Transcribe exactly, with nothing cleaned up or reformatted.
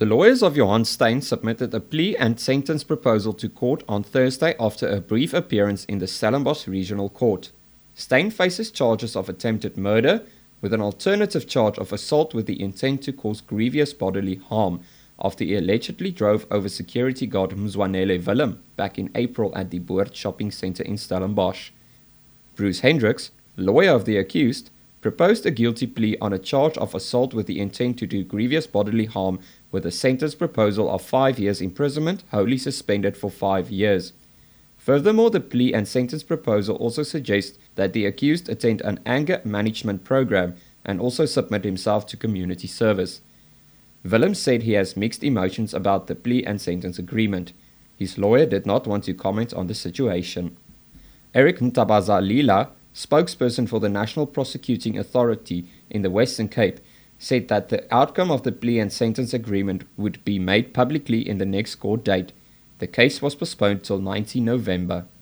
The lawyers of Johan Steyn submitted a plea and sentence proposal to court on Thursday after a brief appearance in the Stellenbosch Regional Court. Steyn faces charges of attempted murder, with an alternative charge of assault with the intent to cause grievous bodily harm, after he allegedly drove over security guard Mzwanele Willem back in April at the Boord shopping centre in Stellenbosch. Bruce Hendricks, lawyer of the accused, proposed a guilty plea on a charge of assault with the intent to do grievous bodily harm with a sentence proposal of five years imprisonment, wholly suspended for five years. Furthermore, the plea and sentence proposal also suggests that the accused attend an anger management program and also submit himself to community service. Willem said he has mixed emotions about the plea and sentence agreement. His lawyer did not want to comment on the situation. Eric Ntabazalila, spokesperson for the National Prosecuting Authority in the Western Cape, said that the outcome of the plea and sentence agreement would be made publicly in the next court date. The case was postponed till nineteenth November.